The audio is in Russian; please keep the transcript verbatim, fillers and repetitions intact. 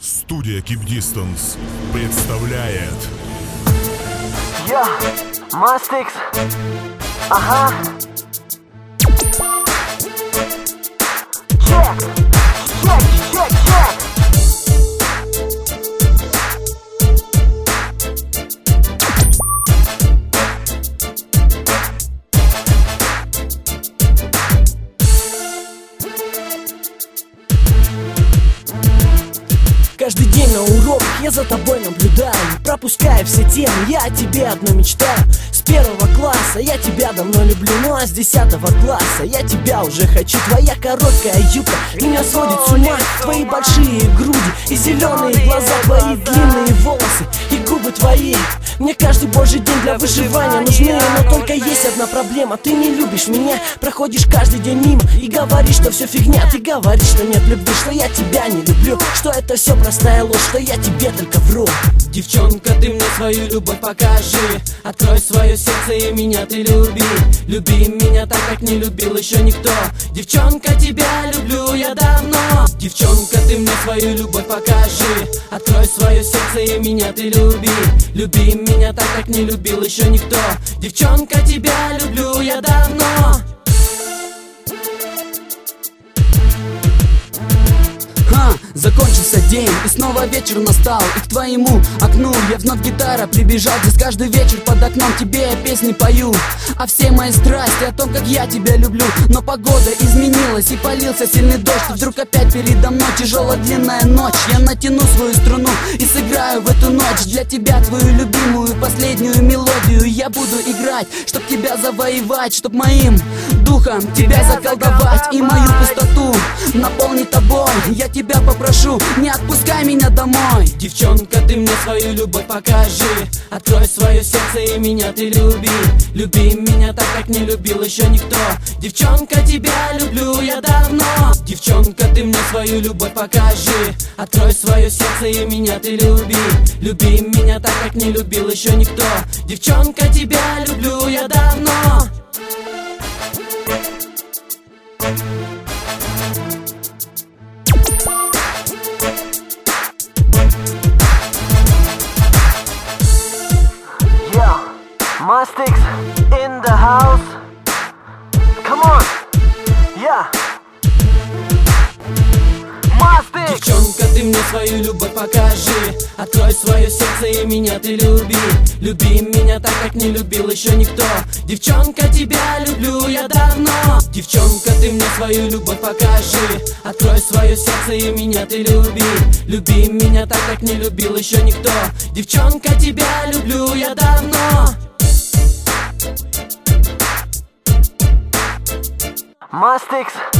Студия Keep Distance представляет. Я, Мастикс. Ага. Чек, чек, чек, чек. Каждый день на уроках я за тобой наблюдаю, пропуская все темы, я о тебе одно мечтаю. С первого класса я тебя давно люблю, ну а с десятого класса я тебя уже хочу. Твоя короткая юбка меня сводит с ума, твои большие груди и зеленые глаза, твои длинные волосы и губы твои мне каждый божий день для выживания нужны. Но только есть одна проблема: ты не любишь меня, проходишь каждый день мимо и говоришь, что все фигня. Ты говоришь, что нет любви, что я тебя не люблю, что это все простая ложь, что я тебе только вру. Девчонка, ты мне свою любовь покажи, открой свое сердце и меня ты люби. Люби меня так, как не любил еще никто. Девчонка, тебя люблю я давно. Девчонка, ты мне свою любовь покажи, открой свое сердце и меня ты люби. Люби меня так, как не любил еще никто. Девчонка, тебя люблю я давно. Ха, закончился день, и снова вечер настал. И к твоему окну я вновь гитара прибежал. Здесь каждый вечер под окном тебе я песни пою о всей моей страсти, о том, как я тебя люблю. Но погода изменилась и полился сильный дождь. И вдруг опять передо мной тяжелая длинная ночь. Я натяну свою струну и сыграю в эту ночь для тебя твою любимую последнюю мелодию. Я буду играть, чтоб тебя завоевать, чтоб моим духом тебя заколдовать и мою пустоту наполнить тобой. Я тебя попрошу, не отпускай меня домой. Девчонка, ты мне свою любовь покажи, открой свое сердце и меня ты люби. Люби меня так, как не любил еще никто. Девчонка, тебя люблю я давно. Девчонка, ты мне свою любовь покажи, открой свое сердце и меня ты люби. Люби меня так, как не любил еще никто. Девчонка, тебя люблю я давно. Mastix in the house. Come on. Yeah. Mastix. Девчонка, ты мне свою любовь покажи, открой свое сердце и меня ты люби. Люби меня так, как не любил еще никто. Девчонка, тебя люблю я давно. Девчонка, ты мне свою любовь покажи, открой свое сердце и меня ты люби. Люби меня так, как не любил еще никто. Девчонка, тебя люблю я давно. Mastix.